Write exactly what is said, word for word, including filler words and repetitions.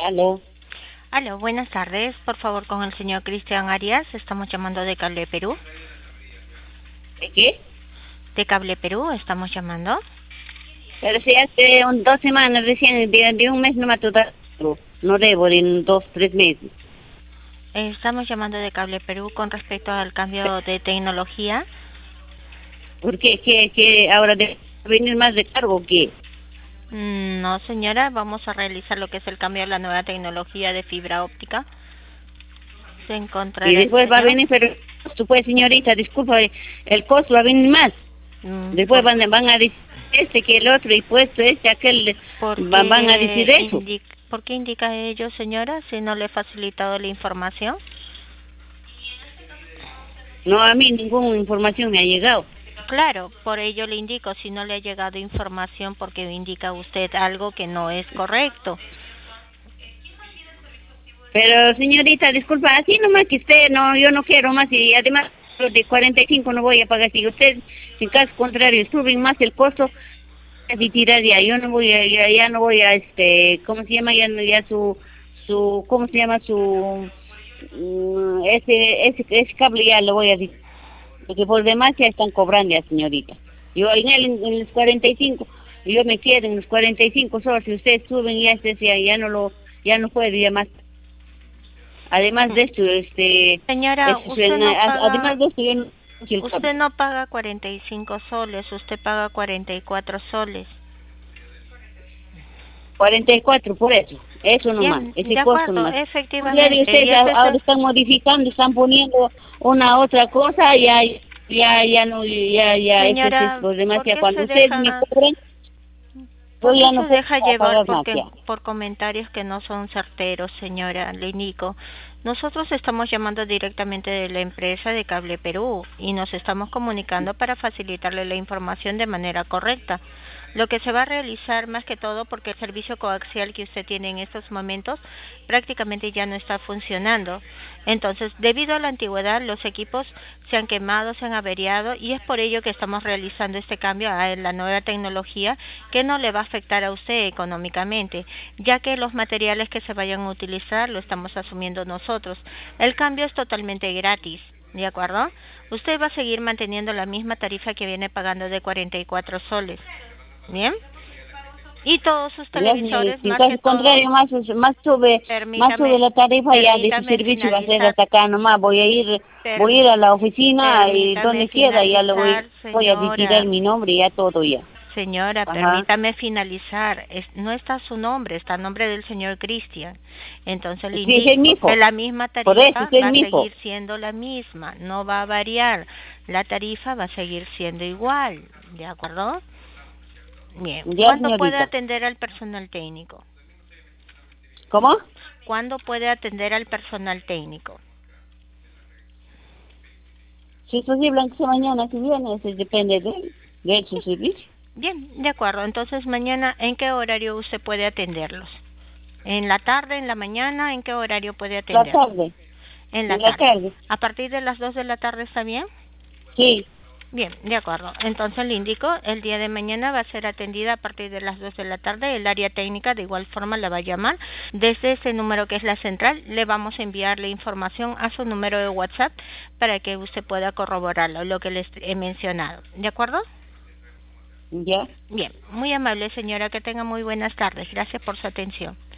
Aló. Aló, buenas tardes. Por favor, con el señor Cristian Arias. Estamos llamando de Cable Perú. ¿De qué? De Cable Perú estamos llamando. Pero si hace un, dos semanas recién, de, de un mes no me ha tocado. No debo de dos, tres meses. Eh, Estamos llamando de Cable Perú con respecto al cambio de tecnología. ¿Por qué? ¿Qué, qué ahora debe venir más de cargo o qué? Mm, No, señora, vamos a realizar lo que es el cambio a la nueva tecnología de fibra óptica. Se Y encontrará el después va a señor. venir, pero el costo, pues señorita, disculpa, el costo va a venir más. Mm, Después por, van, van a decir este que el otro impuesto, este, aquel, ¿por van, van a decir qué eso. indica, ¿por qué indica ello, señora, si no le he facilitado la información? No, a mí ninguna información me ha llegado. Claro, por ello le indico, si no le ha llegado información porque indica usted algo que no es correcto. Pero señorita, disculpa, así nomás que usted, no, yo no quiero más y además los de cuarenta y cinco no voy a pagar. Si usted, en caso contrario, suben más el costo, de tirar ya, yo no voy a, ya, ya no voy a, este, ¿cómo se llama? Ya, no- ya su, su, ¿cómo se llama? Su, mm, ese, ese, ese cable ya lo voy a decir, porque por demás ya están cobrando ya, señorita. Yo en, el, en los cuarenta y cinco, yo me quedo en los cuarenta y cinco solo, si ustedes suben ya, este, ya, ya no lo, ya no puedo ya más. Además de esto, este, Señora, es- usted no paga, además de esto, yo no el usted cable. no paga cuarenta y cinco soles, usted paga cuarenta y cuatro soles. cuarenta y cuatro por eso, eso nomás, Bien, ese de costo acuerdo, nomás. Ya de efectivamente, y ustedes ese a- es ahora el, están modificando, están poniendo una otra cosa, ya, ya, ya no, ya, ya, ese es señora, por demás, ¿por ya qué cuando se ustedes me deja, cobren, yo por qué ya no se puedo deja llevar pagar más, porque, ya. por comentarios que no son certeros, señora? Le indico, nosotros estamos llamando directamente de la empresa de Cable Perú y nos estamos comunicando para facilitarle la información de manera correcta. Lo que se va a realizar más que todo porque el servicio coaxial que usted tiene en estos momentos prácticamente ya no está funcionando. Entonces, debido a la antigüedad, los equipos se han quemado, se han averiado y es por ello que estamos realizando este cambio a la nueva tecnología que no le va a afectar a usted económicamente, ya que los materiales que se vayan a utilizar lo estamos asumiendo nosotros. El cambio es totalmente gratis. ¿De acuerdo? Usted va a seguir manteniendo la misma tarifa que viene pagando de cuarenta y cuatro soles. ¿Bien? Y todos sus Ya, señorita, televisores, en más que caso todo, contrario, más, más sube, más sube permítame, la tarifa ya de su permítame servicio va a ser finalizar, hasta acá nomás, voy a ir, voy a perm- ir a la oficina y permítame donde quiera ya le finalizar, voy, voy a retirar señora. mi nombre y ya todo ya. Señora, Ajá. permítame finalizar. Es, no está su nombre, está el nombre del señor Cristian. Entonces le Sí, ese es mi indico que hijo. la misma Por eso, tarifa ese es va a mi hijo. seguir siendo la misma, no va a variar. La tarifa va a seguir siendo igual, ¿de acuerdo? Bien. Ya, ¿Cuándo puede señorita. atender al personal técnico? ¿Cómo? ¿Cuándo puede atender al personal técnico? Si es posible, aunque sea mañana que viene, eso depende de él, de su servicio. Bien, de acuerdo. Entonces mañana, ¿en qué horario usted puede atenderlos? ¿En la tarde, en la mañana? ¿En qué horario puede La atender? tarde, En la en la tarde. tarde. ¿A partir de las dos de la tarde está bien? Sí, Bien, de acuerdo. Entonces le indico, el día de mañana va a ser atendida a partir de las dos de la tarde. El área técnica de igual forma la va a llamar. Desde ese número que es la central, le vamos a enviar la información a su número de WhatsApp para que usted pueda corroborarlo, lo que les he mencionado. ¿De acuerdo? ya. Bien, muy amable señora, que tenga muy buenas tardes. Gracias por su atención.